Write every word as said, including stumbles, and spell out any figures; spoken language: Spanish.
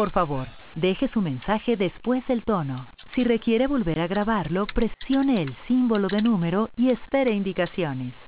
Por favor, deje su mensaje después del tono. Si requiere volver a grabarlo, presione el símbolo de número y espere indicaciones.